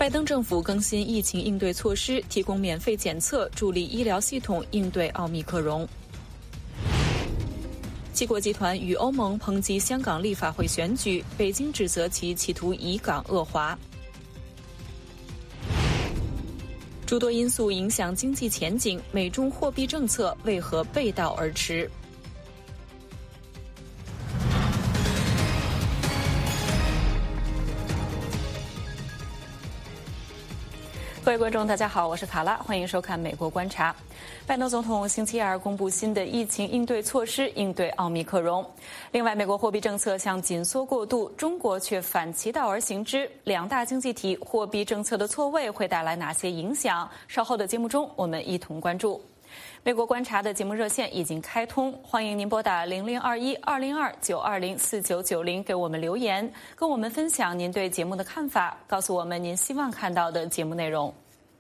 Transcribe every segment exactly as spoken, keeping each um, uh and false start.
拜登政府更新疫情应对措施，提供免费检测，助力医疗系统应对奥密克戎。七国集团与欧盟抨击香港立法会选举，北京指责其企图以港扼华。诸多因素影响经济前景，美中货币政策为何背道而驰？各位观众，大家好，我是卡拉，欢迎收看《美国观察》。拜登总统星期二公布新的疫情应对措施，应对奥密克戎。另外，美国货币政策向紧缩过渡，中国却反其道而行之。两大经济体货币政策的错位会带来哪些影响？稍后的节目中，我们一同关注。美国观察的节目热线已经开通，欢迎您拨打零零二一二零二九二零四九九零给我们留言，跟我们分享您对节目的看法，告诉我们您希望看到的节目内容。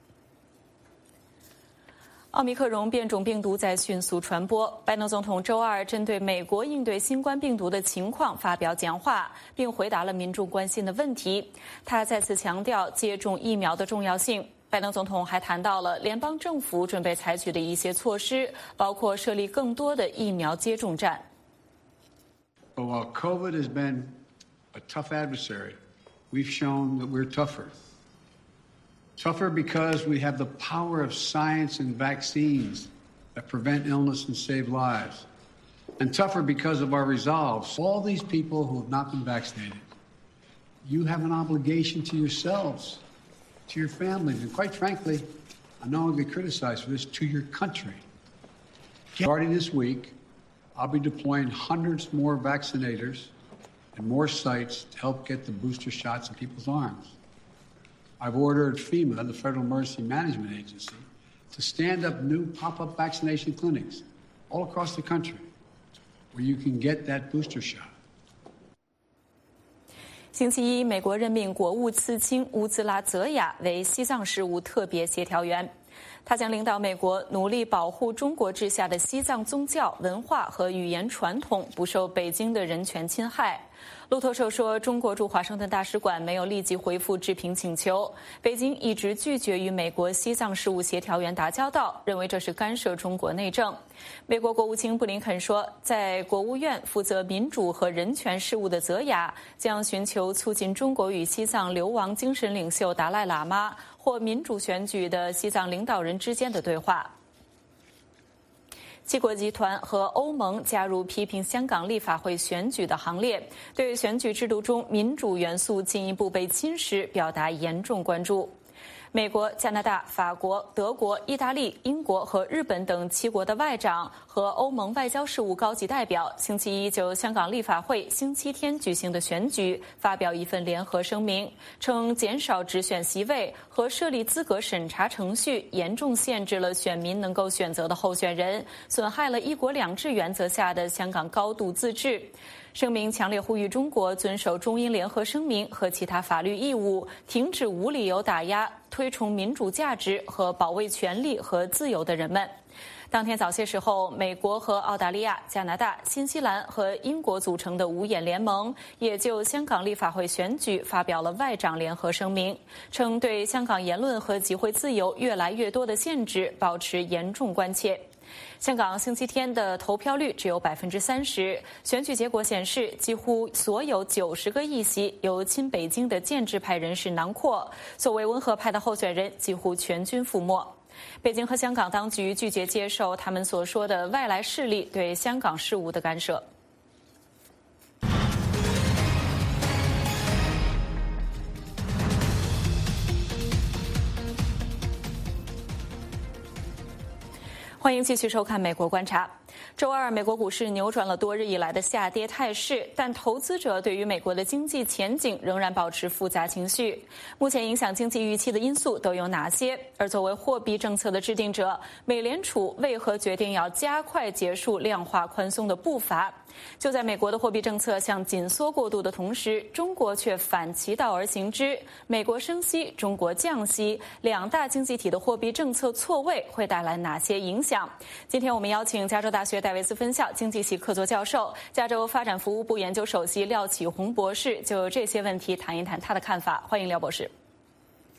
奥密克戎变种病毒在迅速传播，拜登总统周二针对美国应对新冠病毒的情况发表讲话，并回答了民众关心的问题。他再次强调接种疫苗的重要性。拜登总统还谈到了联邦政府准备采取的一些措施，包括设立更多的疫苗接种站。 But while COVID has been a tough adversary, we've shown that we're tougher. Tougher because we have the power of science and vaccines that prevent illness and save lives. And tougher because of our resolve. All these people who have not been vaccinated, you have an obligation to yourselves, to your families, and quite frankly, I know I'll be criticized for this, to your country. Starting this week, I'll be deploying hundreds more vaccinators and more sites to help get the booster shots in people's arms. I've ordered FEMA, the Federal Emergency Management Agency, to stand up new pop-up vaccination clinics all across the country where you can get that booster shot. 星期一，美国任命国务次卿乌兹拉·泽雅为西藏事务特别协调员。他将领导美国努力保护中国治下的西藏宗教、文化和语言传统不受北京的人权侵害。路透社说，中国驻华盛顿大使馆没有立即回复置评请求。北京一直拒绝与美国西藏事务协调员打交道，认为这是干涉中国内政。美国国务卿布林肯说，在国务院负责民主和人权事务的泽雅将寻求促进中国与西藏流亡精神领袖达赖喇嘛或民主选举的西藏领导人之间的对话。七国集团和欧盟加入批评香港立法会选举的行列，对选举制度中民主元素进一步被侵蚀表达严重关注。美国、加拿大、法国、德国、意大利、英国和日本等七国的外长和欧盟外交事务高级代表星期一就香港立法会星期天举行的选举发表一份联合声明，称减少直选席位和设立资格审查程序严重限制了选民能够选择的候选人，损害了一国两制原则下的香港高度自治。声明强烈呼吁中国遵守中英联合声明和其他法律义务，停止无理由打压推崇民主价值和保卫权利和自由的人们。当天早些时候，美国和澳大利亚、加拿大、新西兰和英国组成的五眼联盟也就香港立法会选举发表了外长联合声明，称对香港言论和集会自由越来越多的限制保持严重关切。香港星期天的投票率只有百分之三十，选举结果显示，几乎所有九十个议席由亲北京的建制派人士囊括，所谓温和派的候选人几乎全军覆没。北京和香港当局拒绝接受他们所说的外来势力对香港事务的干涉。欢迎继续收看《美国观察》。周二，美国股市扭转了多日以来的下跌态势，但投资者对于美国的经济前景仍然保持复杂情绪。目前影响经济预期的因素都有哪些？而作为货币政策的制定者，美联储为何决定要加快结束量化宽松的步伐？就在美国的货币政策向紧缩过渡的同时，中国却反其道而行之。美国升息，中国降息，两大经济体的货币政策错位会带来哪些影响？今天我们邀请加州大学戴维斯分校经济系客座教授、加州发展服务部研究首席廖启红博士就这些问题谈一谈他的看法。欢迎廖博士。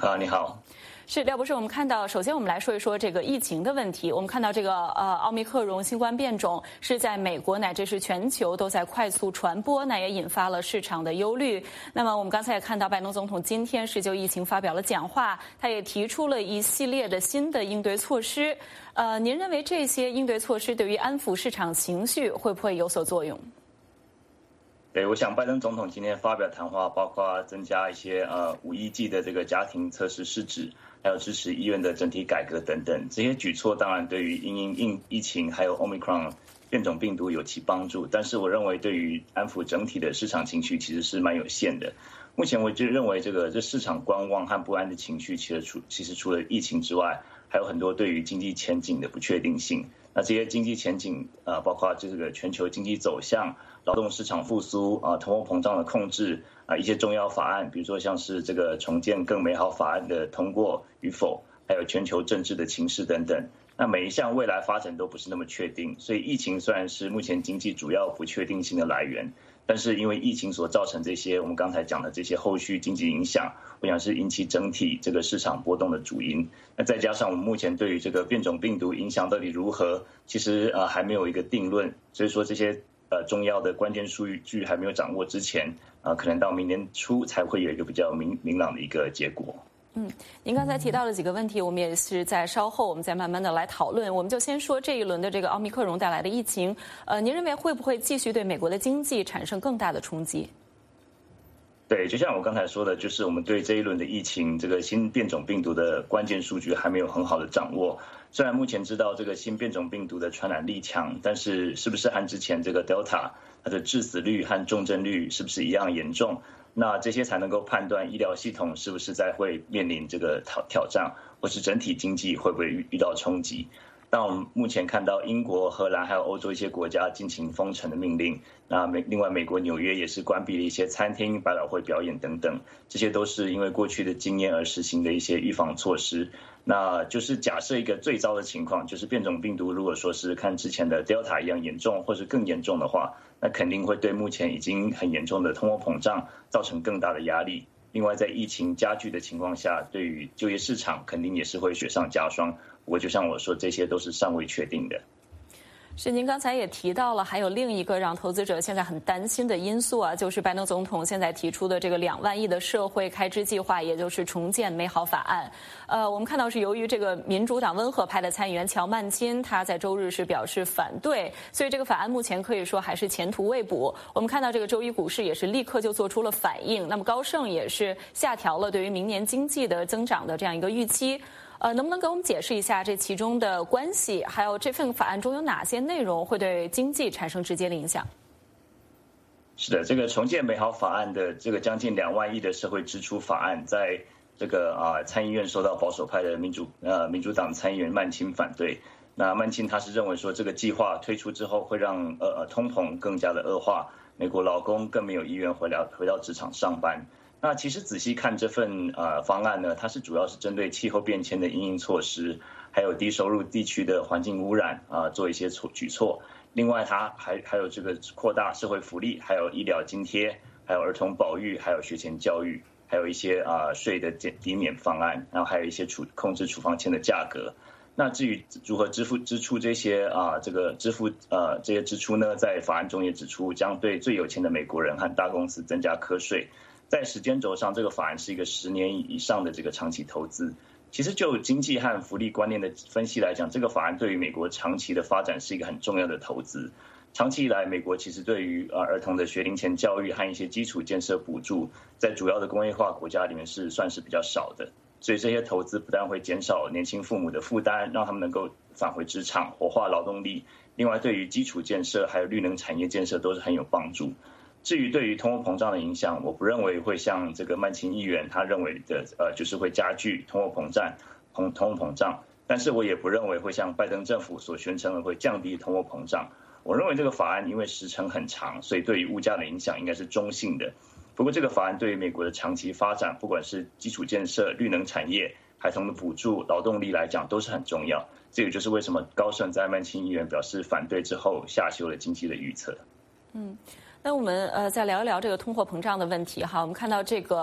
啊，你好。 是廖博士，我们看到，首先我们来说一说这个疫情的问题。我们看到这个呃奥密克戎新冠变种是在美国乃至是全球都在快速传播，那也引发了市场的忧虑。那么我们刚才也看到，拜登总统今天是就疫情发表了讲话，他也提出了一系列的新的应对措施。呃，您认为这些应对措施对于安抚市场情绪会不会有所作用？ 对，我想拜登总统今天发表谈话，包括增加一些呃五亿剂的这个家庭测试试纸，还有支持医院的整体改革等等，这些举措当然对于因应应疫情还有 Omicron 变种病毒有其帮助，但是我认为对于安抚整体的市场情绪其实是蛮有限的。目前我就认为这个这市场观望和不安的情绪，其实除其实除了疫情之外，还有很多对于经济前景的不确定性。那这些经济前景呃，包括这个全球经济走向、劳动市场复苏啊、通货膨胀的控制啊、一些重要法案，比如说像是这个重建更美好法案的通过与否，还有全球政治的情势等等。那每一项未来发展都不是那么确定，所以疫情虽然是目前经济主要不确定性的来源，但是因为疫情所造成这些我们刚才讲的这些后续经济影响，我想是引起整体这个市场波动的主因。那再加上我们目前对于这个变种病毒影响到底如何，其实呃还没有一个定论，所以说这些呃重要的关键数据还没有掌握之前，啊、呃、可能到明年初才会有一个比较明明朗的一个结果。 嗯，您刚才提到了几个问题，我们也是在稍后我们再慢慢的来讨论。我们就先说这一轮的这个奥密克戎带来的疫情，呃，您认为会不会继续对美国的经济产生更大的冲击？ 对，就像我刚才说的，就是我们对这一轮的疫情，这个新变种病毒的关键数据还没有很好的掌握。虽然目前知道这个新变种病毒的传染力强，但是是不是和之前这个 Delta 它的致死率和重症率是不是一样严重？那这些才能够判断医疗系统是不是在会面临这个挑挑战，或是整体经济会不会遇到冲击。但我们目前看到英国、荷兰还有欧洲一些国家进行封城的命令，那美另外美国纽约也是关闭了一些餐厅、百老汇表演等等，这些都是因为过去的经验而实行的一些预防措施。那就是假设一个最糟的情况，就是变种病毒如果说是看之前的 Delta 一样严重，或是更严重的话，那肯定会对目前已经很严重的通货膨胀造成更大的压力。另外，在疫情加剧的情况下，对于就业市场肯定也是会雪上加霜。不过，就像我说，这些都是尚未确定的。 是，您刚才也提到了，还有另一个让投资者现在很担心的因素啊，就是拜登总统现在提出的这个两万亿的社会开支计划，也就是重建美好法案。呃，我们看到是由于这个民主党温和派的参议员乔曼钦他在周日是表示反对，所以这个法案目前可以说还是前途未卜。我们看到这个周一股市也是立刻就做出了反应，那么高盛也是下调了对于明年经济的增长的这样一个预期。呃，能不能给我们解释一下这其中的关系，还有这份法案中有哪些内容会对经济产生直接的影响？ 是的，这个重建美好法案的这个将近两万亿的社会支出法案，在这个啊参议院受到保守派的民主呃民主党参议员曼钦反对。那曼钦他是认为说，这个计划推出之后会让呃通膨更加的恶化，美国劳工更没有意愿回来回到职场上班。那其实仔细看这份呃方案呢，它是主要是针对气候变迁的因应措施，还有低收入地区的环境污染啊、呃、做一些措举措。另外，它还还有这个扩大社会福利，还有医疗津贴，还有儿童保育，还有学前教育，还有一些啊、呃、税的减抵免方案，然后还有一些处控制处方签的价格。那至于如何支付支出这些啊、呃、这个支付呃这些支出呢，在法案中也指出，将对最有钱的美国人和大公司增加课税。在时间轴上，这个法案是一个十年以上的这个长期投资。其实就经济和福利观念的分析来讲，这个法案对于美国长期的发展是一个很重要的投资。长期以来，美国其实对于呃儿童的学龄前教育和一些基础建设补助，在主要的工业化国家里面是算是比较少的。所以这些投资不但会减少年轻父母的负担，让他们能够返回职场，活化劳动力。另外，对于基础建设还有绿能产业建设都是很有帮助。至于对于通货膨胀的影响，我不认为会像这个曼钦议员他认为的，呃，就是会加剧通货膨胀，通通货膨胀。但是我也不认为会像拜登政府所宣称的会降低通货膨胀。我认为这个法案因为时程很长，所以对于物价的影响应该是中性的。不过这个法案对于美国的长期发展，不管是基础建设、绿能产业、孩童的补助、劳动力来讲，都是很重要。这也就是为什么高盛在曼钦议员表示反对之后，下修了经济的预测。 嗯。那我们呃再聊一聊这个通货膨胀的问题哈。我们看到这个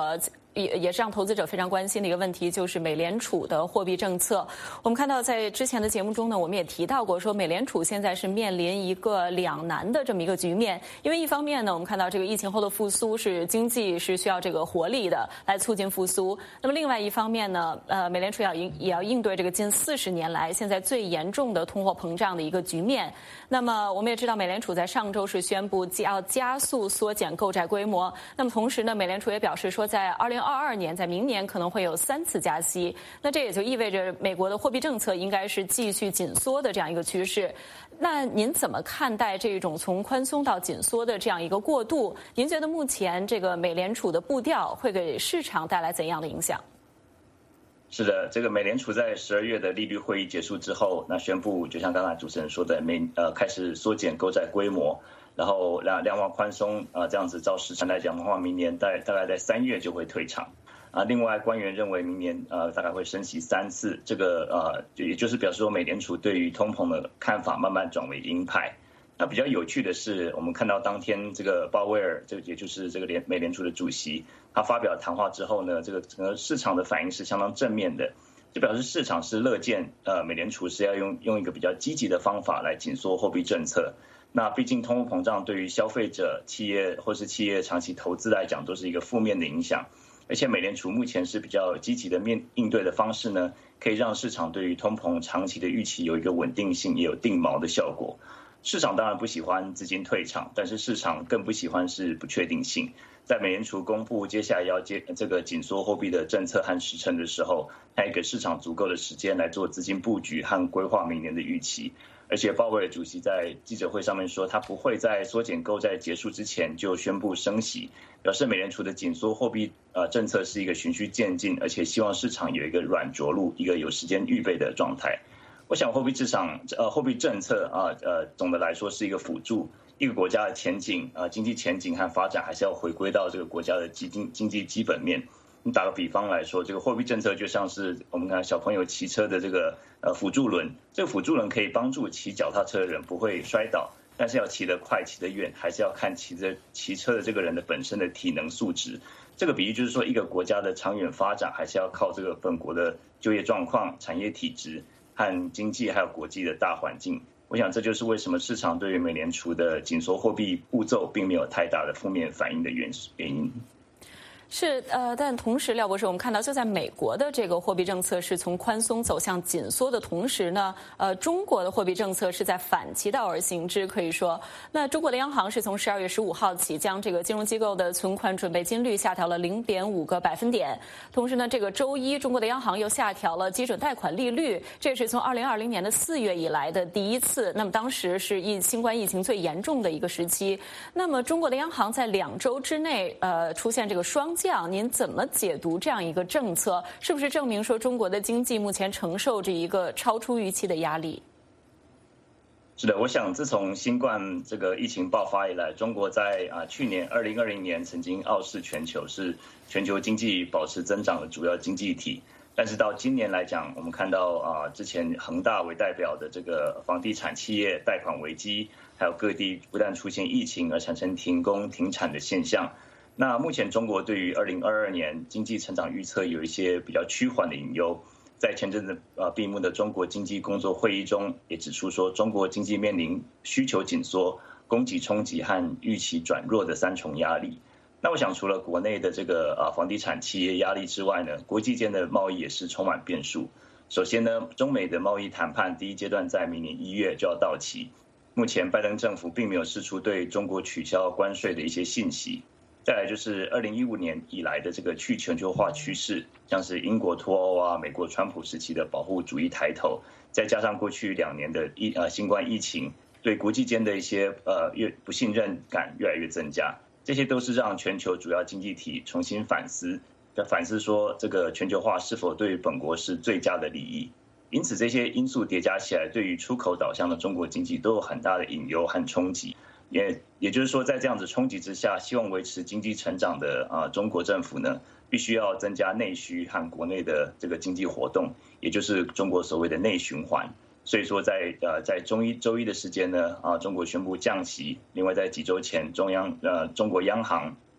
也也是让投资者非常关心的一个问题，就是美联储的货币政策。我们看到在之前的节目中呢，我们也提到过，说美联储现在是面临一个两难的这么一个局面。因为一方面呢，我们看到这个疫情后的复苏是经济是需要这个活力的来促进复苏。那么另外一方面呢，呃，美联储要应也要应对这个近四十年来现在最严重的通货膨胀的一个局面。那么我们也知道，美联储在上周是宣布要加速缩减购债规模。那么同时呢，美联储也表示说，在二零二二年，在明年可能会有三次加息。那这也就意味着美国的货币政策应该是继续紧缩的这样一个趋势。那您怎么看待这种从宽松到紧缩的这样一个过渡？您觉得目前这个美联储的步调会给市场带来怎样的影响？ 是的，这个美联储在十二月的利率会议结束之后，那宣布就像刚才主持人说的，美呃开始缩减购债规模，然后量量化宽松啊、呃，这样子照市场来讲的话，明年大大概在三月就会退场啊。另外，官员认为明年呃大概会升息三次，这个呃也就是表示说美联储对于通膨的看法慢慢转为鹰派。那比较有趣的是，我们看到当天这个鲍威尔，这也就是这个联美联储的主席，他发表谈话之后呢，这个整个市场的反应是相当正面的，就表示市场是乐见呃美联储是要用用一个比较积极的方法来紧缩货币政策。那毕竟通货膨胀对于消费者、企业或是企业长期投资来讲都是一个负面的影响，而且美联储目前是比较积极的面应对的方式呢，可以让市场对于通膨长期的预期有一个稳定性，也有定锚的效果。市场当然不喜欢资金退场，但是市场更不喜欢是不确定性。在美联储公布接下来要接这个紧缩货币的政策和时程的时候，它也给市场足够的时间来做资金布局和规划明年的预期。而且鲍威尔主席在记者会上面说，他不会在缩减购债结束之前就宣布升息，表示美联储的紧缩货币呃政策是一个循序渐进，而且希望市场有一个软着陆，一个有时间预备的状态。我想货币市场呃货币政策啊呃总的来说是一个辅助，一个国家的前景啊、呃、经济前景和发展还是要回归到这个国家的经经济基本面。你打个比方来说，这个货币政策就像是我们看小朋友骑车的这个呃辅助轮，这个辅助轮可以帮助骑脚踏车的人不会摔倒，但是要骑得快骑得远，还是要看骑着骑车的这个人的本身的体能素质。这个比喻就是说，一个国家的长远发展还是要靠这个本国的就业状况、产业体质和经济还有国际的大环境。我想这就是为什么市场对于美联储的紧缩货币步骤并没有太大的负面反应的原因。 是呃，但同时，廖博士，我们看到就在美国的这个货币政策是从宽松走向紧缩的同时呢，呃，中国的货币政策是在反其道而行之，可以说，那中国的央行是从十二月十五号起将这个金融机构的存款准备金率下调了零点五个百分点，同时呢，这个周一中国的央行又下调了基准贷款利率，这是从二零二零年的四月以来的第一次。那么当时是疫新冠疫情最严重的一个时期。那么中国的央行在两周之内，呃，出现这个双降，您怎么解读这样一个政策？是不是证明说中国的经济目前承受着一个超出预期的压力？ 是的，我想自从新冠这个疫情爆发以来，中国在啊去年二零二零年曾经傲视全球，是全球经济保持增长的主要经济体。但是到今年来讲，我们看到啊，之前恒大为代表的这个房地产企业贷款危机，还有各地不但出现疫情而产生停工停产的现象。那目前中国对于二零二二年经济成长预测有一些比较趋缓的隐忧，在前阵子呃闭幕的中国经济工作会议中也指出说，中国经济面临需求紧缩、供给冲击和预期转弱的三重压力。那我想除了国内的这个呃房地产企业压力之外呢，国际间的贸易也是充满变数。首先呢，中美的贸易谈判第一阶段在明年一月就要到期，目前拜登政府并没有释出对中国取消关税的一些信息。再来就是二零一五年以来的这个去全球化趋势，像是英国脱欧啊、美国川普时期的保护主义抬头，再加上过去两年的疫呃新冠疫情，对国际间的一些呃越不信任感越来越增加，这些都是让全球主要经济体重新反思，反思说这个全球化是否对本国是最佳的利益。因此这些因素叠加起来，对于出口导向的中国经济都有很大的隐忧和冲击。也也就是说，在这样子冲击之下，希望维持经济成长的啊中国政府呢，必须要增加内需和国内的这个经济活动，也就是中国所谓的内循环。所以说在，在呃在周一周一的时间呢，啊中国宣布降息。另外在几周前，中央呃中国央行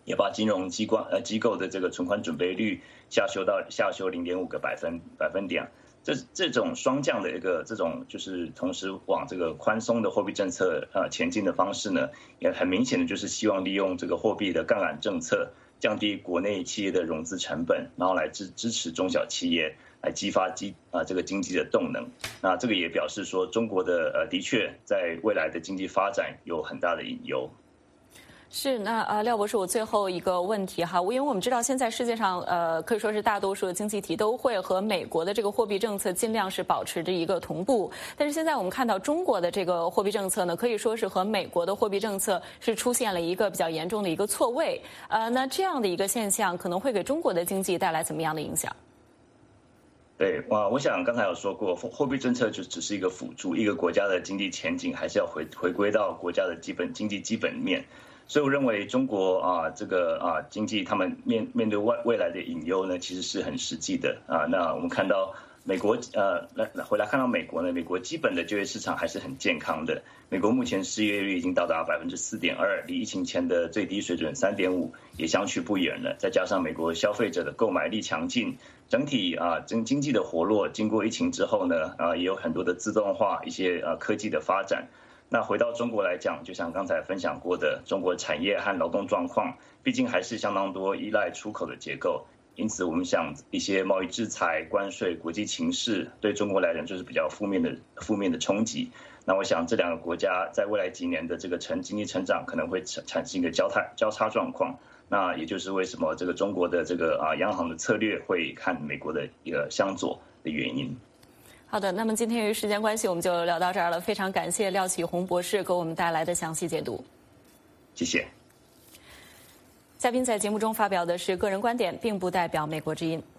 也把金融机关呃机构的这个存款准备率下修到下修零点五个百分百分点。这这种双降的一个这种就是同时往这个宽松的货币政策呃前进的方式呢，也很明显的就是希望利用这个货币的杠杆政策，降低国内企业的融资成本，然后来支支持中小企业，来激发经啊这个经济的动能。那这个也表示说，中国的呃的确在未来的经济发展有很大的隐忧。 是，那呃，廖博士，我最后一个问题哈，因为我们知道现在世界上呃可以说是大多数的经济体都会和美国的这个货币政策尽量是保持着一个同步，但是现在我们看到中国的这个货币政策呢，可以说是和美国的货币政策是出现了一个比较严重的一个错位，呃，那这样的一个现象可能会给中国的经济带来怎么样的影响？ 对，哇，我想刚才有说过，货币政策就只是一个辅助，一个国家的经济前景还是要回回归到国家的基本经济基本面。所以我认为中国啊，这个啊经济他们面面对未未来的隐忧呢，其实是很实际的啊。那我们看到美国呃来回来看到美国呢，美国基本的就业市场还是很健康的。美国目前失业率已经到达百分之四点二，离疫情前的最低水准三点五也相去不远了。再加上美国消费者的购买力强劲，整体啊经经济的活络，经过疫情之后呢，啊也有很多的自动化一些呃科技的发展。那回到中国来讲，就像刚才分享过的，中国产业和劳动状况，毕竟还是相当多依赖出口的结构，因此我们想一些贸易制裁、关税、国际情势对中国来讲就是比较负面的负面的冲击。那我想这两个国家在未来几年的这个成经济成长可能会产生一个交叉交叉状况。那也就是为什么这个中国的这个啊央行的策略会看美国的一个相左的原因。 好的，那么今天由于时间关系，我们就聊到这儿了。非常感谢廖启宏博士给我们带来的详细解读。 谢谢。 嘉宾在节目中发表的是个人观点，并不代表美国之音。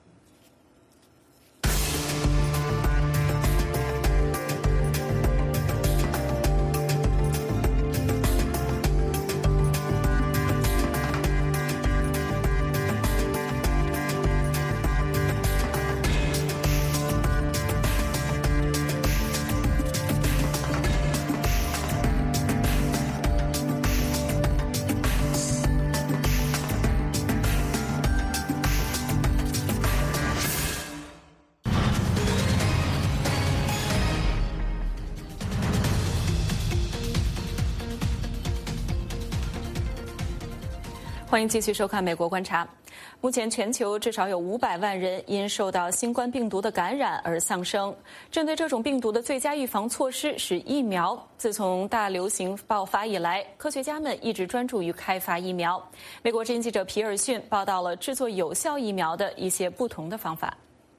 欢迎继续收看《美国观察》。目前，全球至少有五百万人因受到新冠病毒的感染而丧生。针对这种病毒的最佳预防措施是疫苗。自从大流行爆发以来，科学家们一直专注于开发疫苗。美国之音记者皮尔逊报道了制作有效疫苗的一些不同的方法。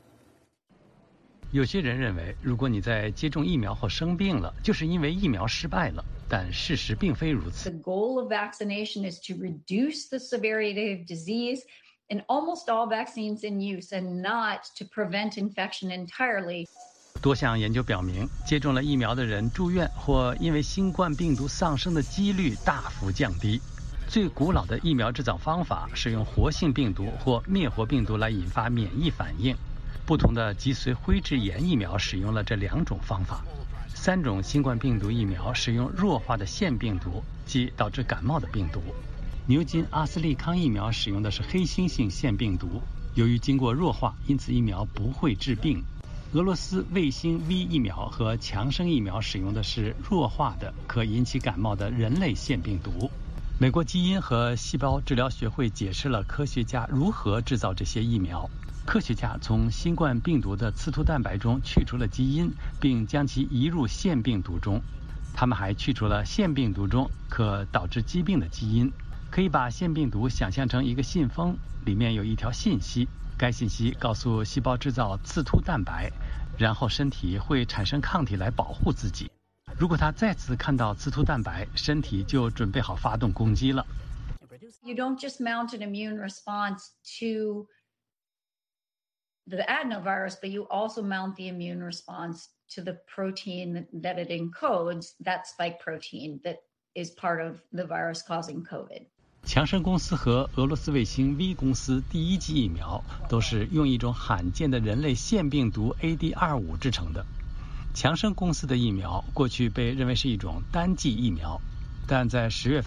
有些人认为，如果你在接种疫苗后生病了，就是因为疫苗失败了。但事实并非如此。 The goal of vaccination is to reduce the severity of disease in almost all vaccines in use and not to prevent infection entirely. 多项研究表明，接种了疫苗的人住院或因为新冠病毒丧生的几率大幅降低。最古老的疫苗制造方法是用活性病毒或灭活病毒来引发免疫反应。不同的脊髓灰质炎疫苗使用了这两种方法。三种新冠病毒疫苗使用弱化的腺病毒，即导致感冒的病毒。牛津阿斯利康疫苗使用的是黑猩猩腺病毒，由于经过弱化，因此疫苗不会致病。俄罗斯卫星 V 疫苗和强生疫苗使用的是弱化的可引起感冒的人类腺病毒。美国基因和细胞治疗学会解释了科学家如何制造这些疫苗。科学家从新冠病毒的刺突蛋白中去除了基因，并将其移入腺病毒中。他们还去除了腺病毒中可导致疾病的基因。可以把腺病毒想象成一个信封，里面有一条信息，该信息告诉细胞制造刺突蛋白，然后身体会产生抗体来保护自己。如果它再次看到刺突蛋白，身体就准备好发动攻击了。 You don't just mount an immune response to the adenovirus, but you also mount the immune response to the protein that it encodes, that spike protein that is part of the virus causing COVID. 强生公司和俄罗斯卫星 V 公司第一剂疫苗都是用一种罕见的人类腺病毒 A D 二十五 制成的。强生公司的疫苗过去被认为是一种单剂疫苗，但在十月份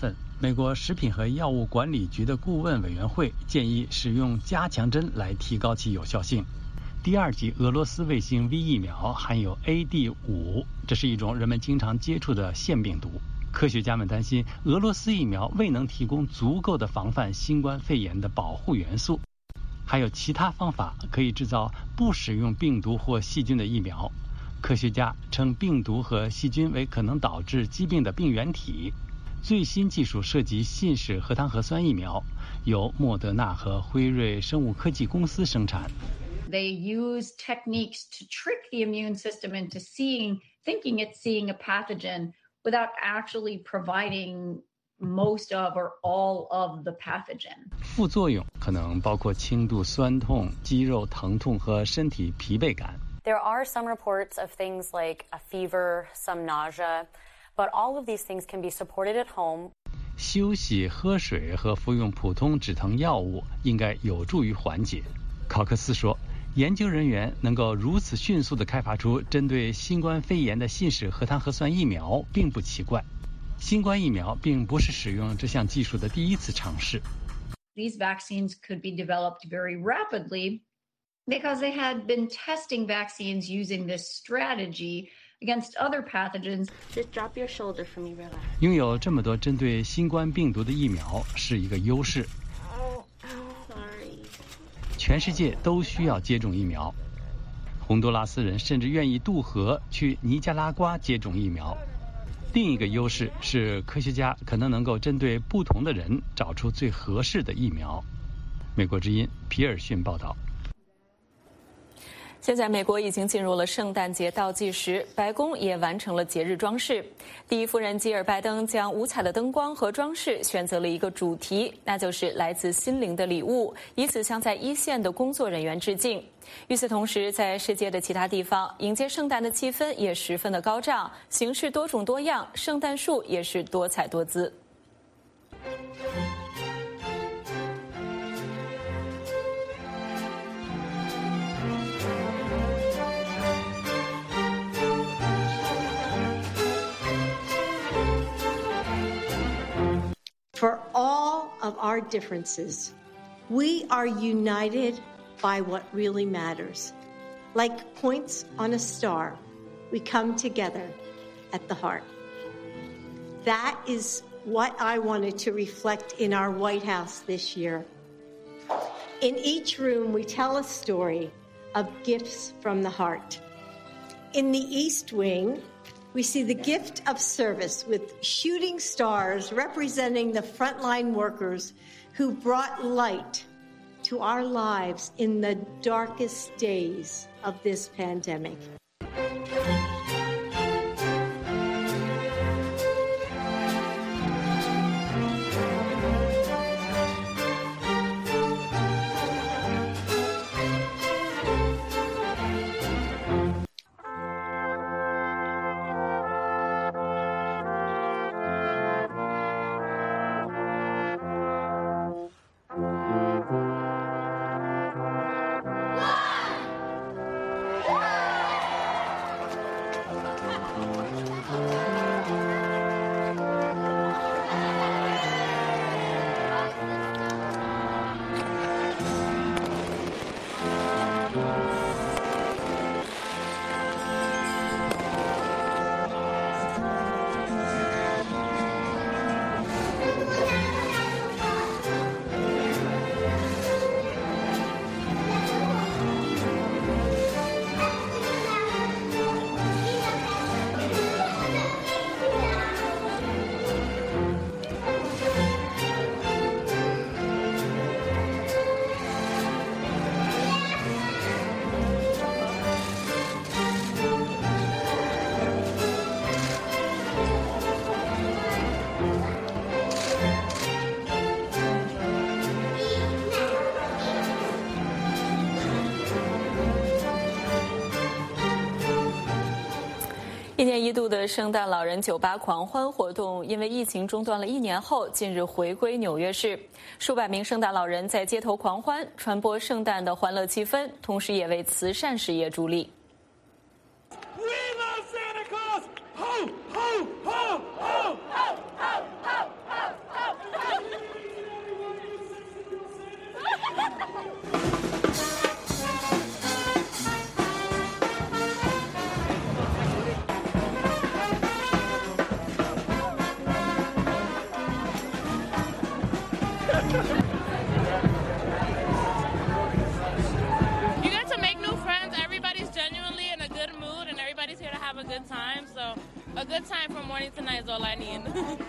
美国食品和药物管理局的顾问委员会建议使用加强针来提高其有效性。第二剂俄罗斯卫星 V 疫苗含有 A D 五， 这是一种人们经常接触的腺病毒。科学家们担心俄罗斯疫苗未能提供足够的防范新冠肺炎的保护元素。还有其他方法可以制造不使用病毒或细菌的疫苗。科学家称病毒和细菌为可能导致疾病的病原体。最新技术涉及信使核糖核酸疫苗，由莫德纳和辉瑞生物科技公司生产。 They use techniques to trick the immune system into seeing, thinking it's seeing a pathogen without actually providing most of or all of the pathogen. 副作用可能包括轻度酸痛、肌肉疼痛和身体疲惫感。 There are some reports of things like a fever, some nausea.But all of these things can be supported at home. 休息、喝水和服用普通止疼药物应该有助于缓解。考克斯说，研究人员能够如此迅速地开发出针对新冠肺炎的信使核糖核酸疫苗并不奇怪。新冠疫苗并不是使用这项技术的第一次尝试。 These vaccines could be developed very rapidly because they had been testing vaccines using this strategy.Against other pathogens. Just drop your shoulder for me, relax. 拥有这么多针对新冠病毒的疫苗是一个优势。 Oh, sorry. 全世界都需要接种疫苗。洪都拉斯人甚至愿意渡河去尼加拉瓜接种疫苗。另一个优势是科学家可能能够针对不同的人找出最合适的疫苗。美国之音皮尔逊报道。 现在美国已经进入了圣诞节倒计时，白宫也完成了节日装饰。第一夫人吉尔拜登将五彩的灯光和装饰选择了一个主题，那就是来自心灵的礼物，以此向在一线的工作人员致敬。与此同时，在世界的其他地方，迎接圣诞的气氛也十分的高涨，形式多种多样，圣诞树也是多彩多姿。 For all of our differences, we are united by what really matters. Like points on a star, we come together at the heart. That is what I wanted to reflect in our White House this year. In each room, we tell a story of gifts from the heart. In the East Wing, we see the gift of service with shooting stars representing the frontline workers who brought light to our lives in the darkest days of this pandemic. 一年一度的圣诞老人酒吧狂欢活动，因为疫情中断了一年后，近日回归纽约市。数百名圣诞老人在街头狂欢，传播圣诞的欢乐气氛，同时也为慈善事业助力。 We love Santa Claus! Ho, ho, ho, ho, ho, ho, ho, ho, ho. You get to make new friends. Everybody's genuinely in a good mood, and everybody's here to have a good time. So, a good time from morning to night is all I need.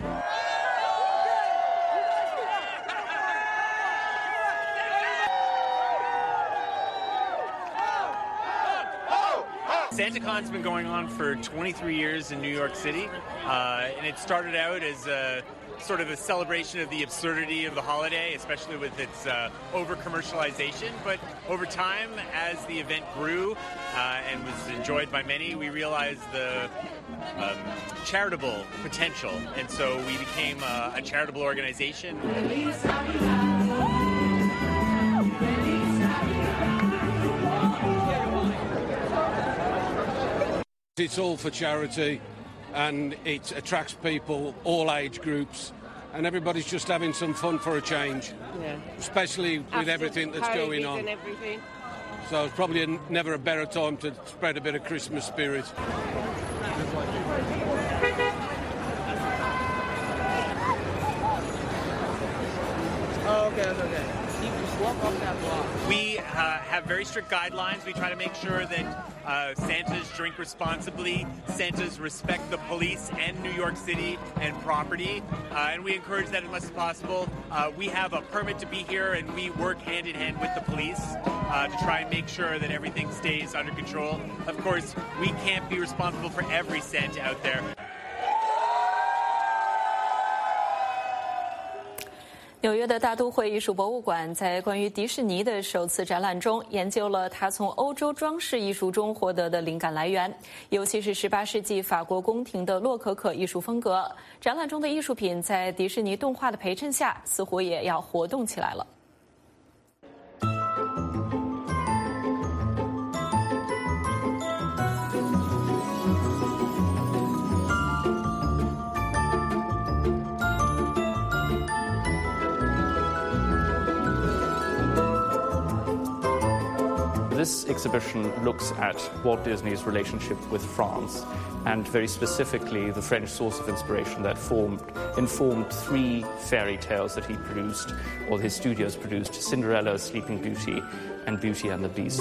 SantaCon's been going on for twenty-three years in New York City, uh, and it started out as a sort of a celebration of the absurdity of the holiday, especially with its uh, over-commercialization. But over time, as the event grew uh, and was enjoyed by many, we realized the um, charitable potential, and so we became a, a charitable organization. It's all for charity, and it attracts people, all age groups, and everybody's just having some fun for a change. Yeah. Especially with After everything that's COVID going on. And everything. So it's probably a, never a better time to spread a bit of Christmas spirit. Oh, okay, okay, okay. You just walk off that block. We uh, have very strict guidelines. We try to make sure that uh, Santas drink responsibly, Santas respect the police and New York City and property, uh, and we encourage that as much as possible. Uh, we have a permit to be here, and we work hand in hand with the police uh, to try and make sure that everything stays under control. Of course, we can't be responsible for every Santa out there. 纽约的大都会艺术博物馆在关于迪士尼的首次展览中，研究了它从欧洲装饰艺术中获得的灵感来源，尤其是十八世纪法国宫廷的洛可可艺术风格。展览中的艺术品在迪士尼动画的陪衬下，似乎也要活动起来了。 This exhibition looks at Walt Disney's relationship with France, and very specifically the French source of inspiration that formed, informed three fairy tales that he produced, or his studios produced: Cinderella, Sleeping Beauty, and Beauty and the Beast.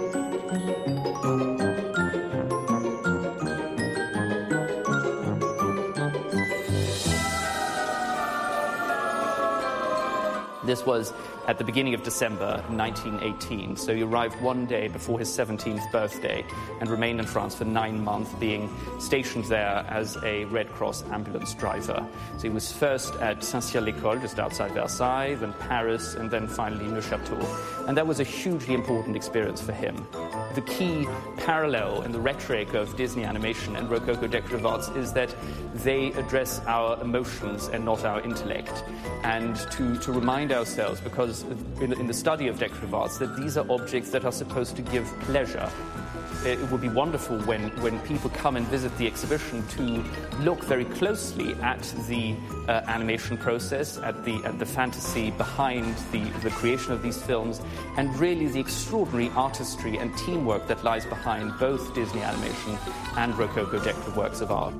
This was at the beginning of December nineteen eighteen, so he arrived one day before his seventeenth birthday and remained in France for nine months, being stationed there as a Red Cross ambulance driver. So he was first at Saint-Cyr-l'École, just outside Versailles, then Paris, and then finally Neuchâtel. And that was a hugely important experience for him. The key parallel in the rhetoric of Disney animation and Rococo decorative arts is that they address our emotions and not our intellect. And to, to remind ourselves, because in, in the study of decorative arts, that these are objects that are supposed to give pleasure. It would be wonderful when, when people come and visit the exhibition to look very closely at the uh, animation process, at the, at the fantasy behind the, the creation of these films, and really the extraordinary artistry and teamwork that lies behind both Disney animation and Rococo decorative works of art.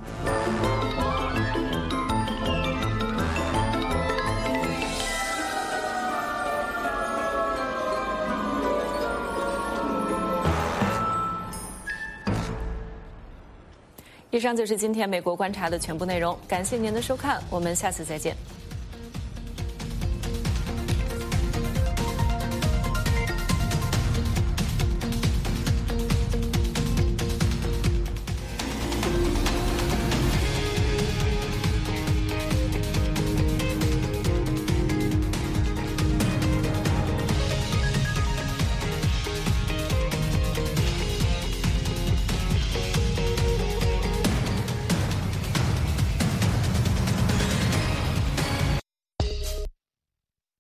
以上就是今天美国观察的全部内容，感谢您的收看，我们下次再见。